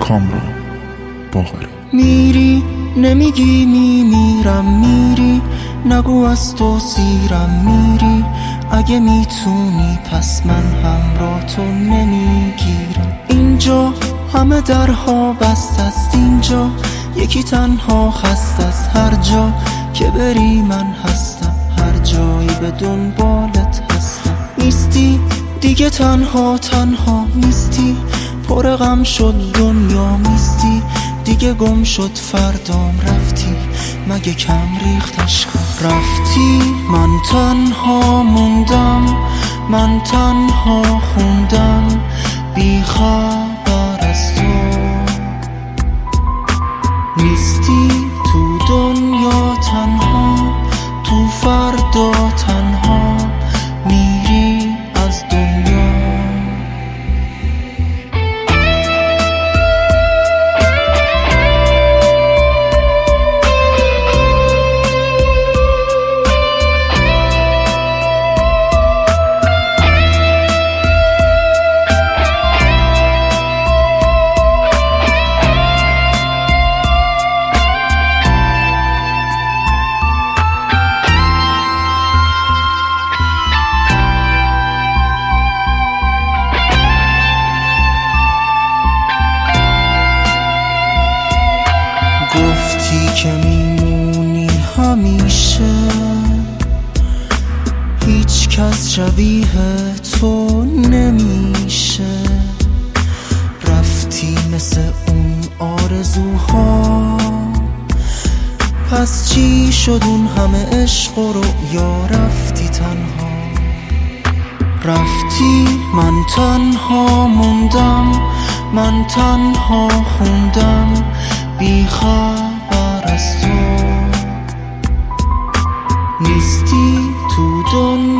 کامران باقری. میری نمیگی میمیرم، میری نگو از تو سیرم، میری اگه میتونی پس من همراه تو نمیگیرم. اینجا همه درها بست است، اینجا یکی تنها خست است. هر جا که بری من هستم، هر جایی به دنبالت هستم. نیستی دیگه تنها نیستی، پر غم شد دنیا میستی. دیگه گم شد فردام رفتی، مگه کم ریخت عشقم. رفتی من تنها موندم، من تنها خوندم بی خبر از تو. نیستی تو دنیا تنها، تو فردا تنها میری از دنیا. گفتی که میمونی همیشه، هیچ کس شبیه تو نمیشه. رفتی مثل اون آرزوها، پس چی شد اون همه عشق و رویا؟ رفتی تنها، رفتی من تنها موندم، من تنها خوندم بی خبر از تو. نیستی تو دنیا